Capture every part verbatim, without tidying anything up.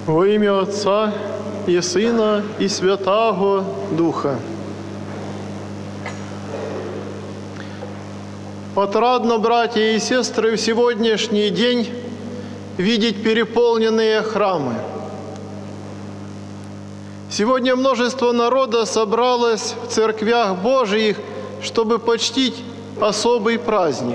Во ім'я Отця і Сина, і Святого Духа. Отрадно, братья и сестры, в сегодняшний день видеть переполненные храмы. Сегодня множество народа собралось в церквях Божиих, чтобы почтить особый праздник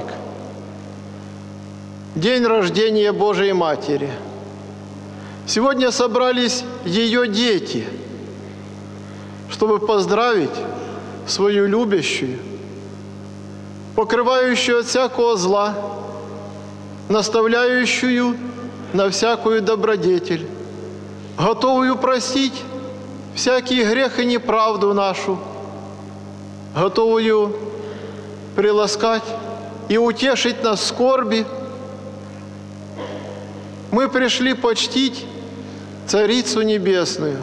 – День рождения Божией Матери. Сегодня собрались ее дети, чтобы поздравить свою любящую, покрывающую от всякого зла, наставляющую на всякую добродетель, готовую простить всякий грех и неправду нашу, готовую приласкать и утешить нас в скорби. Мы пришли почтить Царицу Небесную,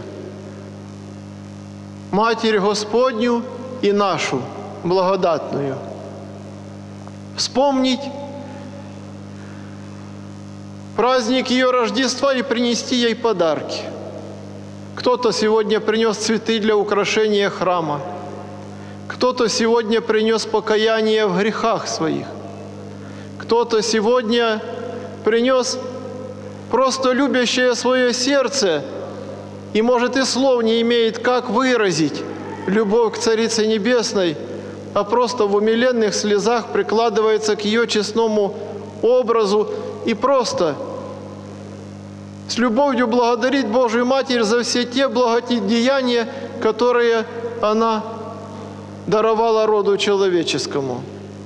Матерь Господню и нашу, благодатную. Вспомнить праздник ее Рождества и принести ей подарки. Кто-то сегодня принес цветы для украшения храма, кто-то сегодня принес покаяние в грехах своих, кто-то сегодня принес просто любящее свое сердце и, может, и слов не имеет, как выразить любовь к Царице Небесной, а просто в умиленных слезах прикладывается к ее честному образу и просто с любовью благодарит Божию Матерь за все те благодеяния, которые она даровала роду человеческому.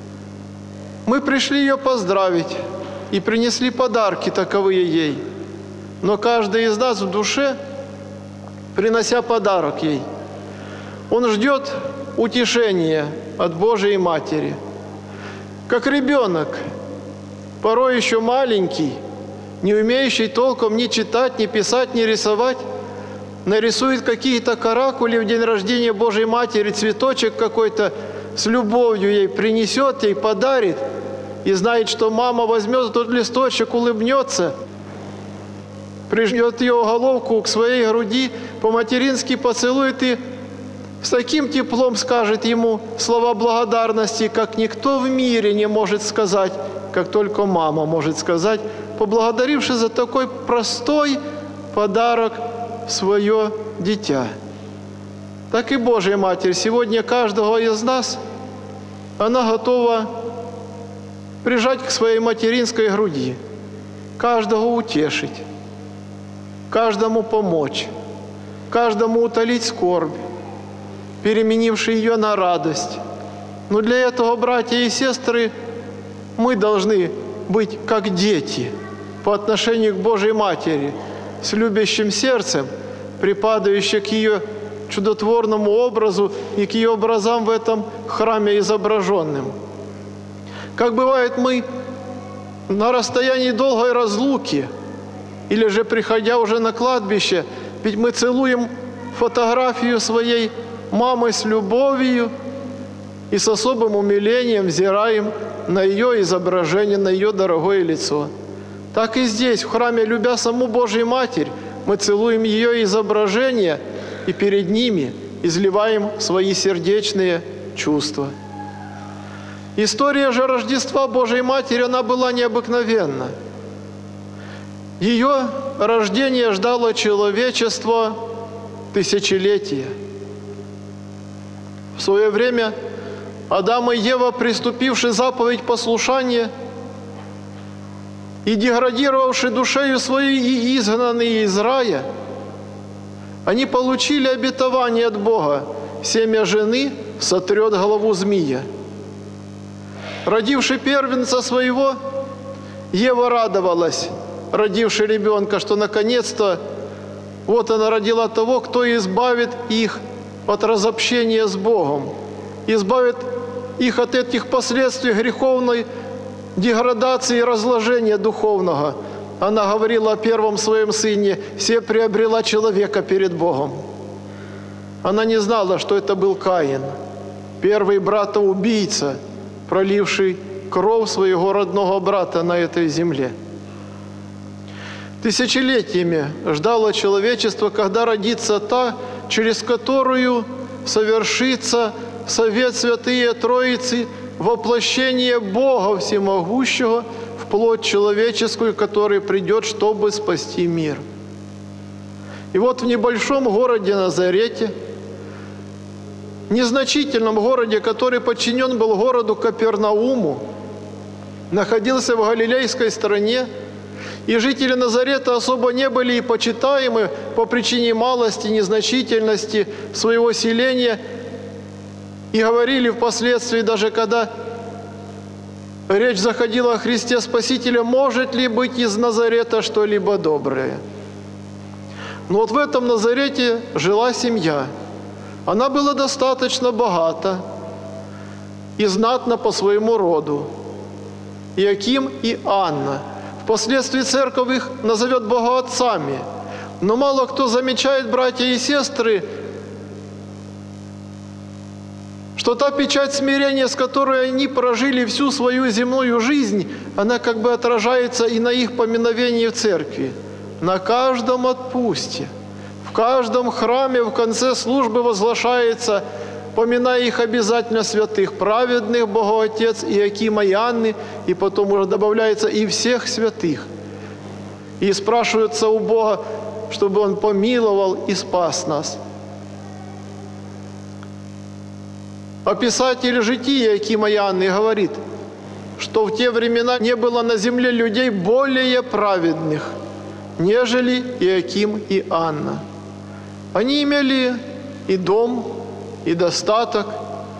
Мы пришли ее поздравить и принесли подарки таковые ей. Но каждый из нас в душе, принося подарок ей, он ждет утешения от Божией Матери. Как ребенок, порой еще маленький, не умеющий толком ни читать, ни писать, ни рисовать, нарисует какие-то каракули в день рождения Божией Матери, цветочек какой-то с любовью ей принесет, ей подарит, и знает, что мама возьмет этот листочек, улыбнется, прижмет ее головку к своей груди, по-матерински поцелует и с таким теплом скажет ему слова благодарности, как никто в мире не может сказать, как только мама может сказать, поблагодаривши за такой простой подарок в свое дитя. Так и Божья Матерь сегодня каждого из нас, она готова прижать к своей материнской груди, каждого утешить, каждому помочь, каждому утолить скорбь, переменивший ее на радость. Но для этого, братья и сестры, мы должны быть как дети по отношению к Божьей Матери, с любящим сердцем, припадающим к ее чудотворному образу и к ее образам в этом храме изображенным. Как бывает, мы на расстоянии долгой разлуки, или же приходя уже на кладбище, ведь мы целуем фотографию своей мамы с любовью и с особым умилением взираем на ее изображение, на ее дорогое лицо. Так и здесь, в храме, любя саму Божью Матерь, мы целуем ее изображение и перед ними изливаем свои сердечные чувства. История же Рождества Божией Матери, она была необыкновенна. Ее рождение ждало человечество тысячелетия. В свое время Адам и Ева, приступивши заповедь послушания и деградировавши душею своей и изгнанные из рая, они получили обетование от Бога: семя жены сотрет голову змея. Родивши первенца своего, Ева радовалась, родивши ребенка, что наконец-то вот она родила того, кто избавит их от разобщения с Богом, избавит их от этих последствий греховной деградации и разложения духовного. Она говорила о первом своем сыне: «Се приобрела человека перед Богом». Она не знала, что это был Каин, первый брата-убийца, проливший кровь своего родного брата на этой земле. тысячелетиями ждало человечество, когда родится та, через которую совершится совет Святые Троицы, воплощение Бога Всемогущего в плоть человеческую, который придет, чтобы спасти мир. И вот в небольшом городе Назарете, незначительном городе, который подчинен был городу Капернауму, находился в Галилейской стране, и жители Назарета особо не были и почитаемы по причине малости, незначительности своего селения, и говорили впоследствии, даже когда речь заходила о Христе Спасителе, может ли быть из Назарета что-либо доброе. Но вот в этом Назарете жила семья. Она была достаточно богата и знатна по своему роду. Иаким и Анна. Впоследствии церковь их назовет богоотцами. Но мало кто замечает, братья и сестры, что та печать смирения, с которой они прожили всю свою земную жизнь, она как бы отражается и на их поминовении в церкви. На каждом отпусте, в каждом храме в конце службы возглашается, поминая их обязательно святых, праведных, Богоотец Иакима и Анны, и потом уже добавляется и всех святых. И спрашивается у Бога, чтобы Он помиловал и спас нас. А писатель жития Иакима и Анны говорит, что в те времена не было на земле людей более праведных, нежели Иаким и Анна. Они имели и дом, и достаток.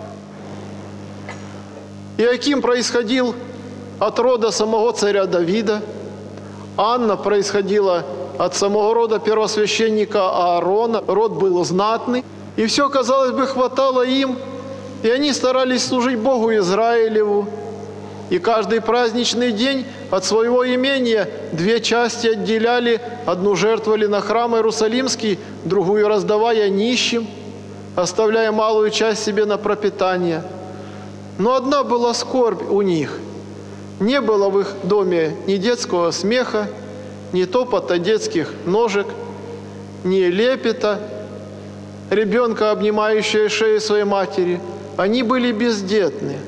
Иаким происходил от рода самого царя Давида, Анна происходила от самого рода первосвященника Аарона, род был знатный, и все, казалось бы, хватало им, и они старались служить Богу Израилеву. И каждый праздничный день от своего имения две части отделяли, одну жертвовали на храм Иерусалимский, другую раздавая нищим, оставляя малую часть себе на пропитание. Но одна была скорбь у них. Не было в их доме ни детского смеха, ни топота детских ножек, ни лепета ребенка, обнимающего шею своей матери. Они были бездетны.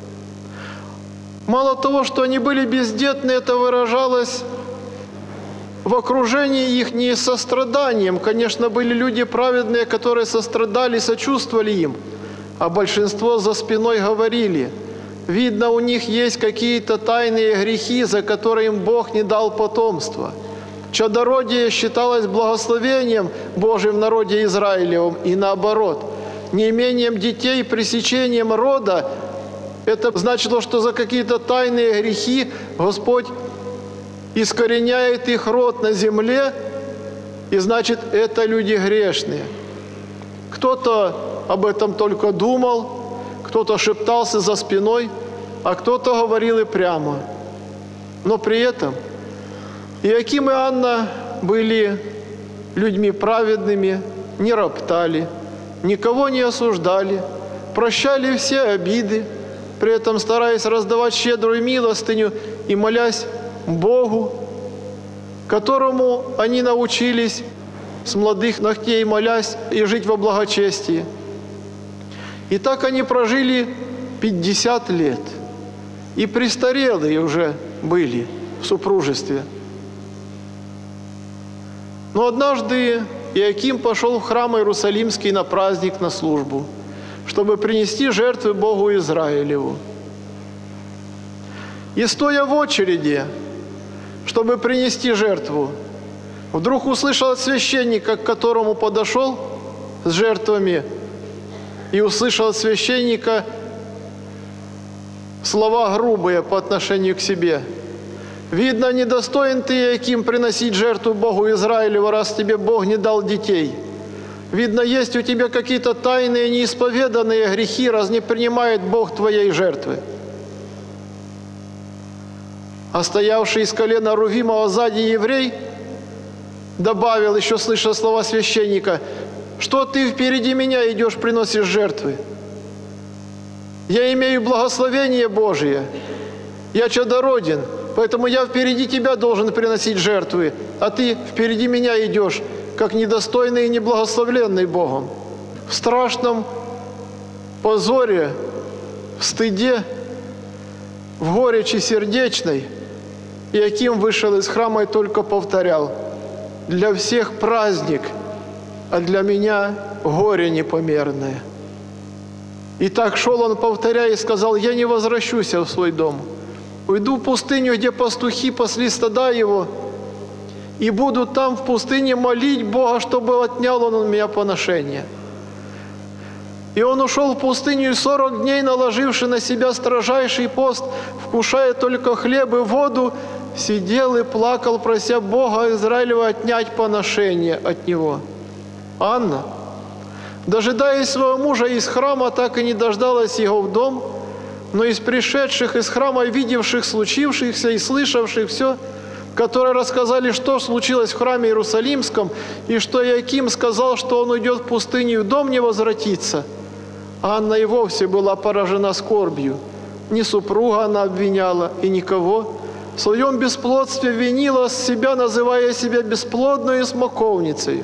Мало того, что они были бездетны, это выражалось в окружении их не состраданием. Конечно, были люди праведные, которые сострадали, сочувствовали им, а большинство за спиной говорили, видно, у них есть какие-то тайные грехи, за которые им Бог не дал потомства. Чадородие считалось благословением Божьим в народе Израилевом, и наоборот. Неимением детей, пресечением рода, это значило, что за какие-то тайные грехи Господь искореняет их род на земле, и значит, это люди грешные. Кто-то об этом только думал, кто-то шептался за спиной, а кто-то говорил и прямо. Но при этом Иаким и Анна были людьми праведными, не роптали, никого не осуждали, прощали все обиды, при этом стараясь раздавать щедрую милостыню и молясь Богу, которому они научились с молодых ногтей молясь и жить во благочестии. И так они прожили пятьдесят лет. И престарелые уже были в супружестве. Но однажды Иаким пошел в храм Иерусалимский на праздник, на службу, чтобы принести жертвы Богу Израилеву. И стоя в очереди, чтобы принести жертву, вдруг услышал от священника, к которому подошел с жертвами, и услышал от священника слова грубые по отношению к себе. «Видно, недостоин ты, Иаким, приносить жертву Богу Израилеву, раз тебе Бог не дал детей. Видно, есть у тебя какие-то тайные, неисповеданные грехи, раз не принимает Бог твоей жертвы». А стоявший из колена Рувимова сзади еврей добавил, еще слыша слова священника, «Что ты впереди меня идешь, приносишь жертвы? Я имею благословение Божие, я чадороден, Поэтому я впереди тебя должен приносить жертвы, а ты впереди меня идешь, как недостойный и неблагословленный Богом. В страшном позоре, в стыде, в горечи сердечной Иаким вышел из храма и только повторял: «Для всех праздник, а для меня горе непомерное». И так шел он, повторяя, и сказал: «Я не возвращусь в свой дом. Уйду в пустыню, где пастухи пасли стада его, и буду там в пустыне молить Бога, чтобы отнял он у меня поношение». И он ушел в пустыню, и сорок дней, наложивши на себя строжайший пост, вкушая только хлеб и воду, сидел и плакал, прося Бога Израилева отнять поношение от него. Анна, дожидаясь своего мужа из храма, так и не дождалась его в дом, но из пришедших из храма, видевших случившихся и слышавших все, которые рассказали, что случилось в храме Иерусалимском, и что Иаким сказал, что он уйдет в пустыню и в дом не возвратится, Анна и вовсе была поражена скорбью. Ни супруга она обвиняла, и никого. В своем бесплодстве винила себя, называя себя бесплодной смоковницей.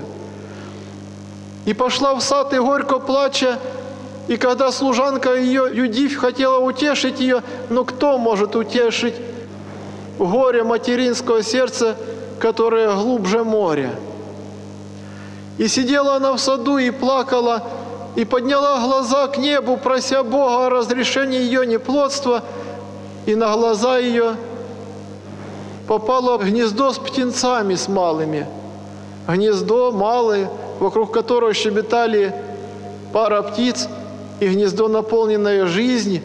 И пошла в сад, и горько плача, и когда служанка ее, Юдифь, хотела утешить ее, но кто может утешить горе материнского сердца, которое глубже моря? И сидела она в саду и плакала, и подняла глаза к небу, прося Бога о разрешении ее неплодства, и на глаза ее попало в гнездо с птенцами с малыми. Гнездо малое, вокруг которого щебетали пара птиц, и гнездо, наполненное жизнью,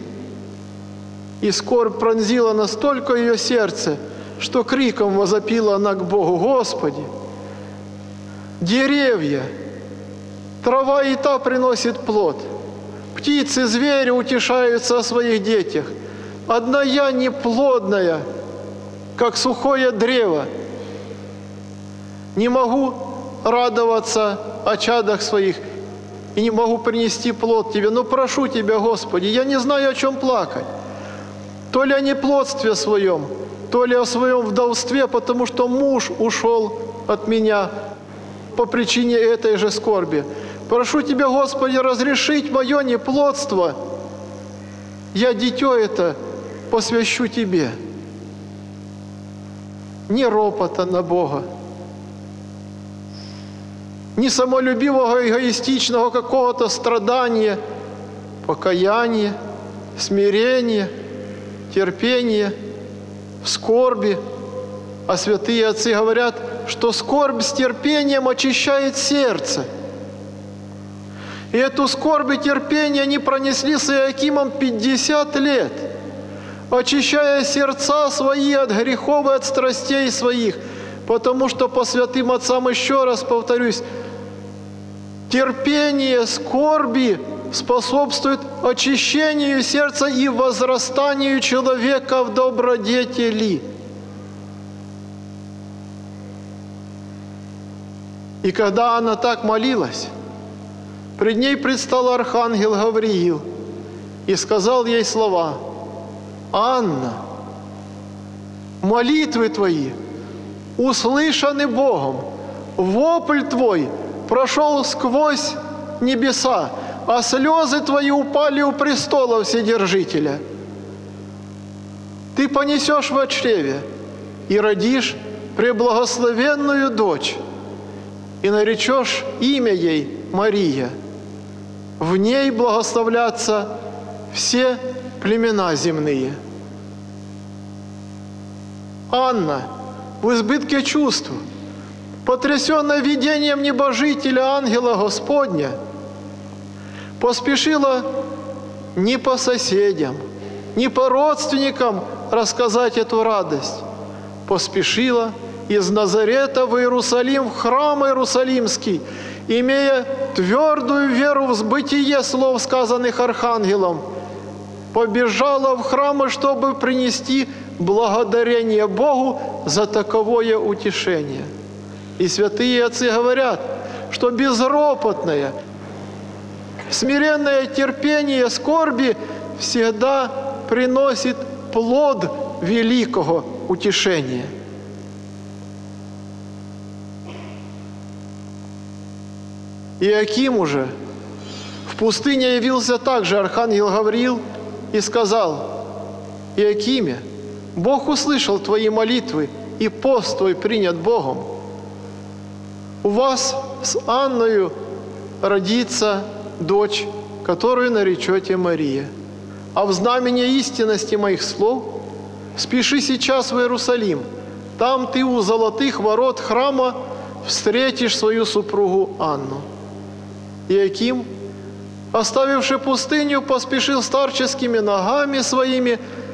и скорбь пронзила настолько ее сердце, что криком возопила она к Богу: «Господи, деревья, трава и та приносит плод, птицы, звери утешаются о своих детях. Одна я неплодная, как сухое древо. Не могу радоваться о чадах своих и не могу принести плод Тебе. Но прошу Тебя, Господи, я не знаю, о чем плакать. То ли о неплодстве своем, то ли о своем вдовстве, потому что муж ушел от меня по причине этой же скорби. Прошу Тебя, Господи, разрешить мое неплодство. Я дитё это посвящу Тебе». Ни ропота на Бога, ни самолюбивого, эгоистичного какого-то страдания, покаяния, смирения, терпения, в скорби. А святые отцы говорят, что скорбь с терпением очищает сердце. И эту скорбь и терпение они пронесли с Иакимом пятьдесят лет, очищая сердца свои от грехов и от страстей своих. Потому что по святым отцам, еще раз повторюсь, терпение скорби способствует очищению сердца и возрастанию человека в добродетели. И когда она так молилась, пред ней предстал архангел Гавриил и сказал ей слова: «Анна, молитвы твои услышаны Богом, вопль твой прошел сквозь небеса, а слезы твои упали у престола Вседержителя. Ты понесешь во чреве и родишь преблагословенную дочь, и наречешь имя ей Мария. В ней благословлятся все племена земные». Анна в избытке чувств, потрясенная видением небожителя ангела Господня, поспешила не по соседям, не по родственникам рассказать эту радость, поспешила из Назарета в Иерусалим, в храм Иерусалимский, имея твердую веру в сбытие слов, сказанных архангелом, побежала в храм, чтобы принести благодарение Богу за таковое утешение. И святые отцы говорят, что безропотное, смиренное терпение скорби всегда приносит плод великого утешения. Иакиму же в пустыне явился также архангел Гавриил и сказал: «Иакиме, Бог услышал твои молитвы, и пост твой принят Богом. У вас с Анною родится дочь, которую наречете Мария. А в знамение истинности моих слов спеши сейчас в Иерусалим. Там ты у золотых ворот храма встретишь свою супругу Анну». Иаким, оставивши пустыню, поспешил старческими ногами своими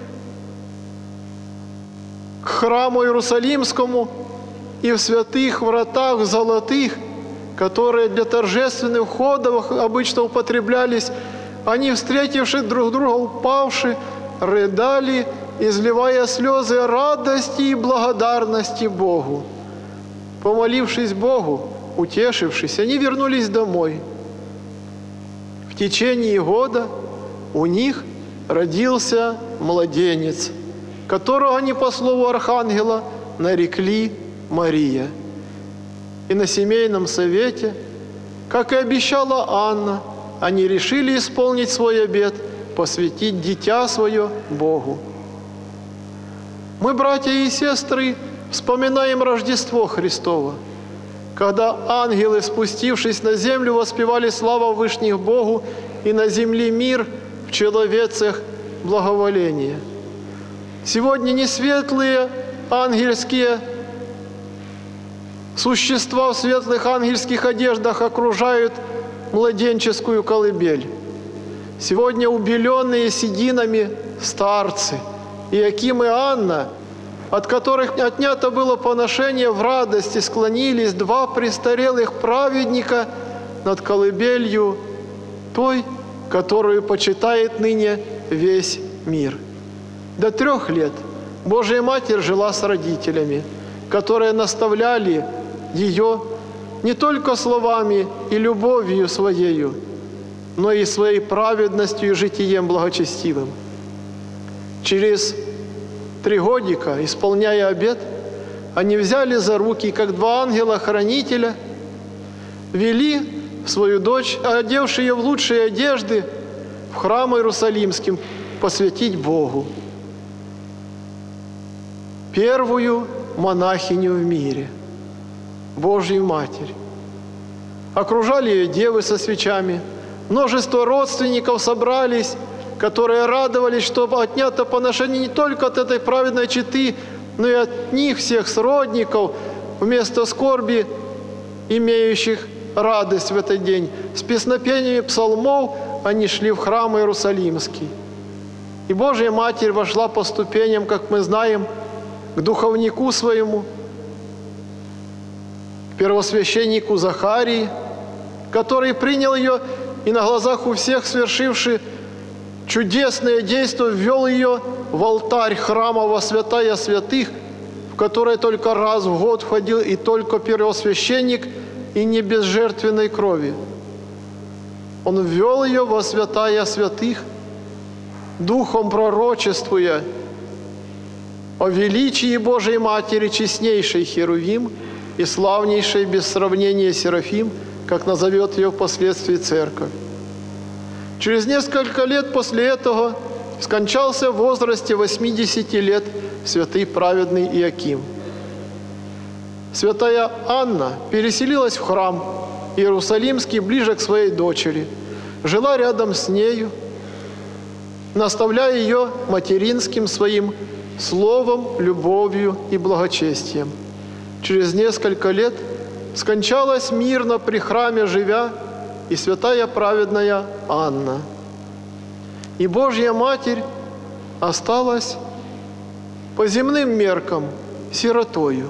к храму Иерусалимскому, и в святых вратах золотых, которые для торжественных входов обычно употреблялись, они, встретивши друг друга, упавши, рыдали, изливая слезы радости и благодарности Богу. Помолившись Богу, утешившись, они вернулись домой. В течение года у них родился младенец, которого они по слову архангела нарекли Мария. И на семейном совете, как и обещала Анна, они решили исполнить свой обет, посвятить дитя свое Богу. Мы, братья и сестры, вспоминаем Рождество Христово, когда ангелы, спустившись на землю, воспевали славу Вышних Богу, и на земле мир, в человецах благоволение. Сегодня не светлые ангельские существа в светлых ангельских одеждах окружают младенческую колыбель. Сегодня убеленные сединами старцы, Иаким и Анна, от которых отнято было поношение, в радости склонились два престарелых праведника над колыбелью той, которую почитает ныне весь мир. До трех лет Божья Матерь жила с родителями, которые наставляли ее не только словами и любовью своею, но и своей праведностью и житием благочестивым. Через три годика, исполняя обет, они взяли за руки, как два ангела-хранителя, вели свою дочь, одевши ее в лучшие одежды, в храм Иерусалимский посвятить Богу. Первую монахиню в мире, Божью Матерь. Окружали ее девы со свечами, множество родственников собрались, которые радовались, что отнято поношение не только от этой праведной четы, но и от них, всех сродников, вместо скорби, имеющих радость в этот день. С песнопениями псалмов они шли в храм Иерусалимский. И Божья Матерь вошла по ступеням, как мы знаем, к духовнику своему, к первосвященнику Захарии, который принял ее и на глазах у всех, свершивший чудесное действие, ввел ее в алтарь храма во святая святых, в который только раз в год входил и только первосвященник, и не без жертвенной крови. Он ввел ее во святая святых, духом пророчествуя о величии Божией Матери, честнейшей Херувим и славнейшей без сравнения Серафим, как назовет ее впоследствии Церковь. Через несколько лет после этого скончался в возрасте восьмидесяти лет святый праведный Иаким. Святая Анна переселилась в храм Иерусалимский ближе к своей дочери, жила рядом с нею, наставляя ее материнским своим словом, любовью и благочестием. Через несколько лет скончалась мирно при храме живя и святая праведная Анна. И Божья Матерь осталась по земным меркам сиротою.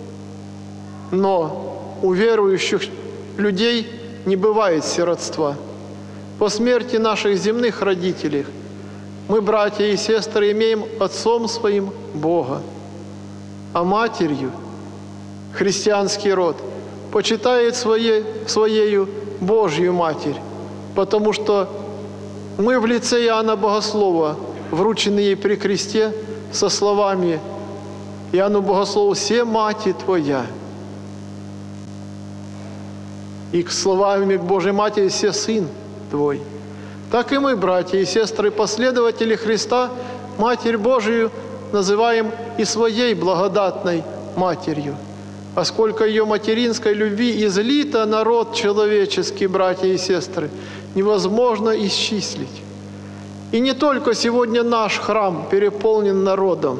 Но у верующих людей не бывает сиротства. По смерти наших земных родителей мы, братья и сестры, имеем отцом своим Бога, а матерью христианский род почитает своей, своею Божью Матерь, потому что мы в лице Иоанна Богослова, врученные ей при кресте, со словами Иоанну Богослову «Се мати Твоя». И к словами к Божьей Матери «Се Сын Твой». Так и мы, братья и сестры, последователи Христа, Матерь Божию называем и своей благодатной Матерью. А сколько ее материнской любви излито народ человеческий, братья и сестры, невозможно исчислить. И не только сегодня наш храм переполнен народом.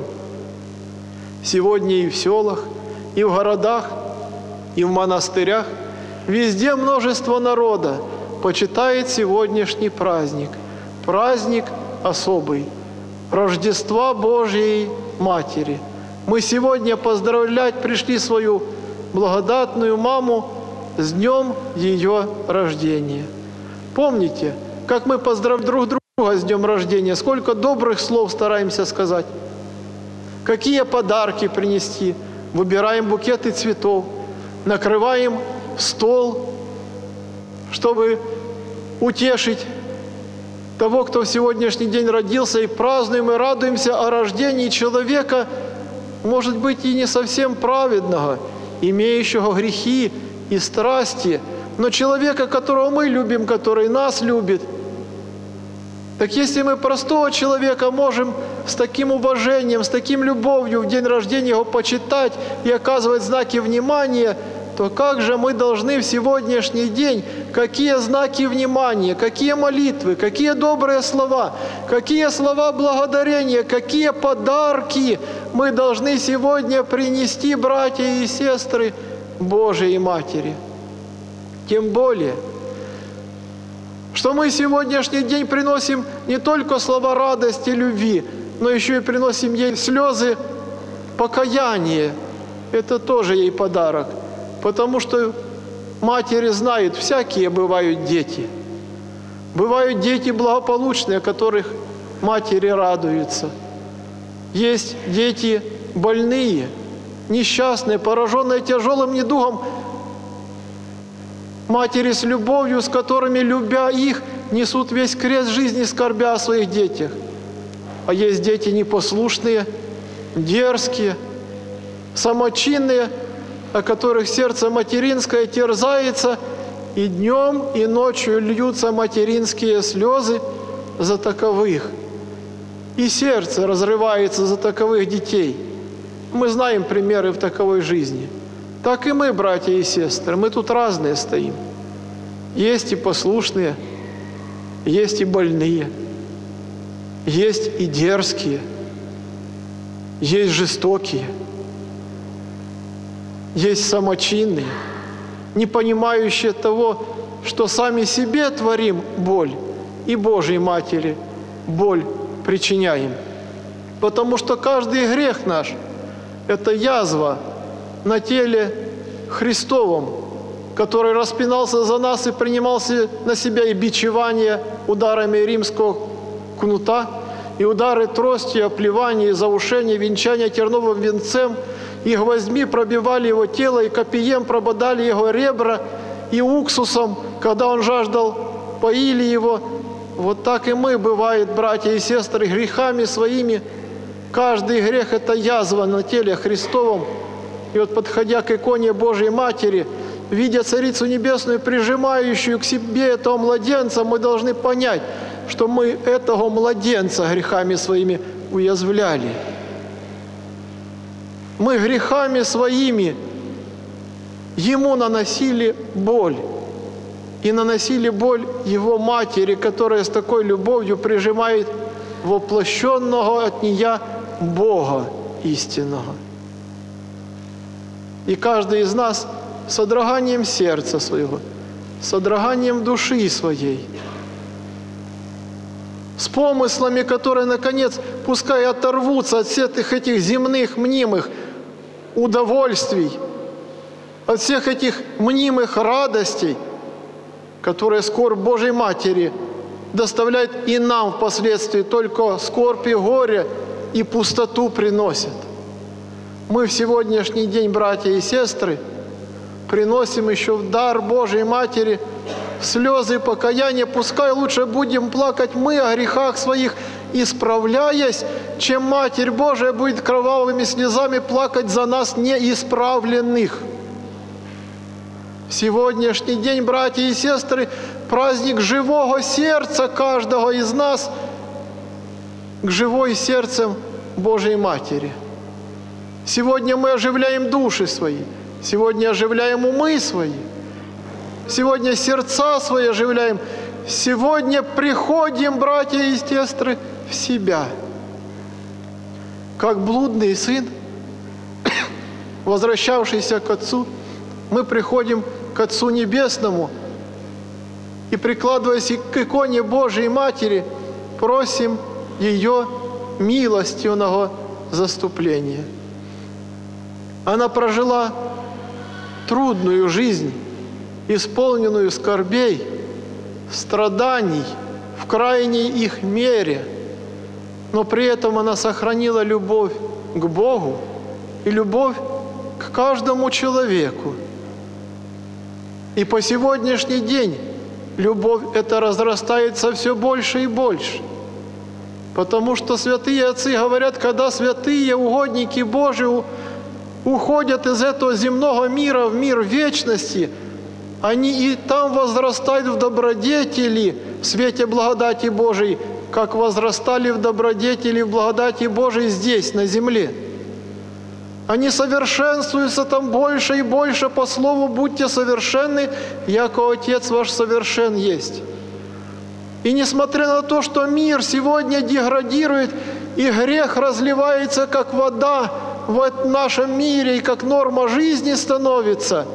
Сегодня и в селах, и в городах, и в монастырях, везде множество народа почитает сегодняшний праздник. Праздник особый. Рождества Божией Матери. Мы сегодня поздравлять пришли свою благодатную маму с днем ее рождения. Помните, как мы поздравляем друг друга с днем рождения, сколько добрых слов стараемся сказать, какие подарки принести, выбираем букеты цветов, накрываем стол, чтобы утешить того, кто в сегодняшний день родился, и празднуем и радуемся о рождении человека, может быть, и не совсем праведного, имеющего грехи и страсти, но человека, которого мы любим, который нас любит. Так если мы простого человека можем с таким уважением, с таким любовью в день рождения его почитать и оказывать знаки внимания, то как же мы должны в сегодняшний день, какие знаки внимания, какие молитвы, какие добрые слова, какие слова благодарения, какие подарки мы должны сегодня принести, братья и сестры, Божией Матери. Тем более, что мы сегодняшний день приносим не только слова радости, любви, но еще и приносим ей слезы покаяния. Это тоже ей подарок. Потому что матери знают, всякие бывают дети. Бывают дети благополучные, которых матери радуются. Есть дети больные, несчастные, пораженные тяжелым недугом. Матери с любовью, с которыми, любя их, несут весь крест жизни, скорбя о своих детях. А есть дети непослушные, дерзкие, самочинные, о которых сердце материнское терзается, и днем, и ночью льются материнские слезы за таковых. И сердце разрывается за таковых детей. Мы знаем примеры в таковой жизни. Так и мы, братья и сестры, мы тут разные стоим. Есть и послушные, есть и больные, есть и дерзкие, есть жестокие, есть самочинные, не понимающие того, что сами себе творим боль, и Божьей Матери боль причиняем. Потому что каждый грех наш – это язва на теле Христовом, который распинался за нас и принимался на себя и бичевание ударами римского кнута, и удары тростью, оплевание, заушение, венчание терновым венцем, и гвоздьми пробивали его тело, и копьем прободали его ребра, и уксусом, когда он жаждал, поили его. Вот так и мы, бывает, братья и сестры, грехами своими. Каждый грех – это язва на теле Христовом. И вот, подходя к иконе Божьей Матери, видя Царицу Небесную, прижимающую к себе этого младенца, мы должны понять, что мы этого младенца грехами своими уязвляли. Мы грехами своими ему наносили боль. И наносили боль его матери, которая с такой любовью прижимает воплощенного от нее Бога истинного. И каждый из нас с содроганием сердца своего, с содроганием души своей, с помыслами, которые, наконец, пускай оторвутся от всех этих земных, мнимых удовольствий, от всех этих мнимых радостей, которые скорбь Божьей Матери доставляет и нам впоследствии только скорбь и горе и пустоту приносят. Мы в сегодняшний день, братья и сестры, приносим еще в дар Божьей Матери слезы покаяния. Пускай лучше будем плакать мы о грехах своих, исправляясь, чем Матерь Божия будет кровавыми слезами плакать за нас неисправленных. Сегодняшний день, братья и сестры, праздник живого сердца каждого из нас к живой сердцем Божьей Матери. Сегодня мы оживляем души свои, сегодня оживляем умы свои, сегодня сердца свои оживляем, сегодня приходим, братья и сестры, в себя. Как блудный сын, возвращавшийся к Отцу, мы приходим к Отцу Небесному и, прикладываясь к иконе Божией Матери, просим ее милостивого заступления. Она прожила трудную жизнь, исполненную скорбей, страданий в крайней их мере, но при этом она сохранила любовь к Богу и любовь к каждому человеку. И по сегодняшний день любовь эта разрастается все больше и больше. Потому что святые отцы говорят, когда святые угодники Божии уходят из этого земного мира в мир вечности, они и там возрастают в добродетели в свете благодати Божией, как возрастали в добродетели в благодати Божией здесь, на земле. Они совершенствуются там больше и больше по слову «Будьте совершенны, яко Отец ваш совершен есть». И несмотря на то, что мир сегодня деградирует, и грех разливается, как вода в нашем мире, и как норма жизни становится,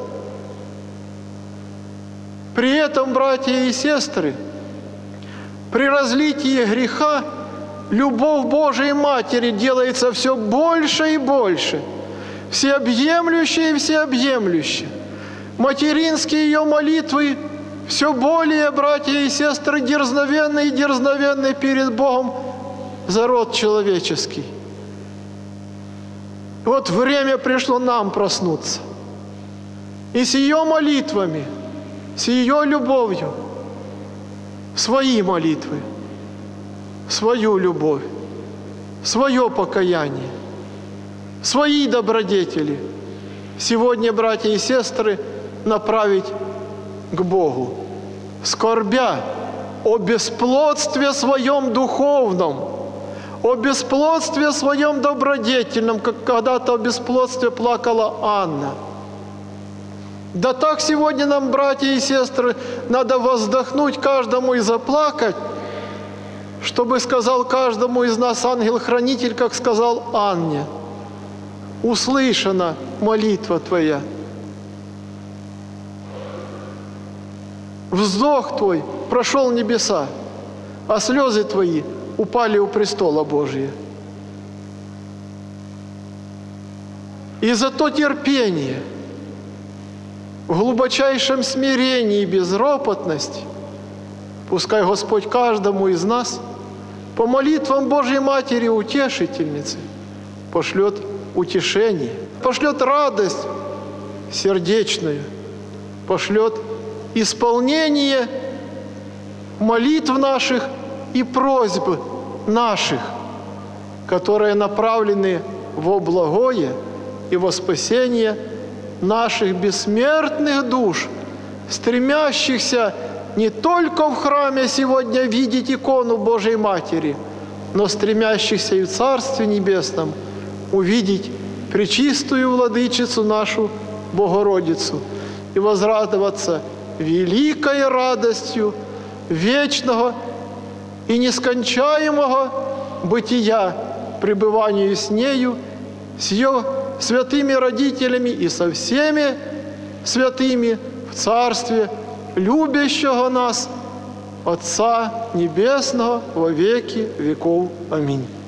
при этом, братья и сестры, при разлитии греха любовь Божией Матери делается все больше и больше, всеобъемлющая и всеобъемлющая. Материнские ее молитвы все более, братья и сестры, дерзновенны и дерзновенны перед Богом за род человеческий. Вот время пришло нам проснуться. И с ее молитвами, с ее любовью, свои молитвы, свою любовь, свое покаяние, свои добродетели сегодня, братья и сестры, направить к Богу, скорбя о бесплодстве своем духовном, о бесплодстве своем добродетельном, как когда-то о бесплодстве плакала Анна. Да так сегодня нам, братья и сестры, надо воздохнуть каждому и заплакать, чтобы сказал каждому из нас ангел-хранитель, как сказал Анне: «Услышана молитва твоя». Вздох твой прошел небеса, а слезы твои упали у престола Божия. И за то терпение, в глубочайшем смирении и безропотности, пускай Господь каждому из нас по молитвам Божьей Матери Утешительницы пошлет утешение, пошлет радость сердечную, пошлет исполнение молитв наших и просьб наших, которые направлены во благое и во спасение наших бессмертных душ, стремящихся не только в храме сегодня видеть икону Божьей Матери, но стремящихся и в Царстве Небесном увидеть пречистую Владычицу нашу Богородицу и возрадоваться великой радостью вечного и нескончаемого бытия, пребыванию с нею, с ее святыми родителями и со всеми святыми в Царстве любящего нас Отца Небесного во веки веков. Аминь.